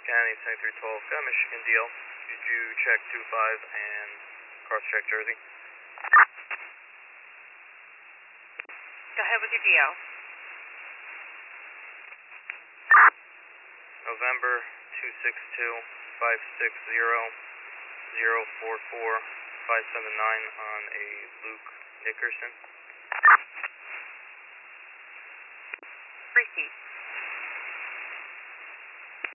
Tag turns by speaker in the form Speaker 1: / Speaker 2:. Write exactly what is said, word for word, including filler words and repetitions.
Speaker 1: County seventy-three twelve, got Michigan D L. Did you check two five and cross check Jersey?
Speaker 2: Go ahead with your D L.
Speaker 1: November two six two five six zero zero four four five seven nine on a Luke Nickerson.
Speaker 2: Repeat.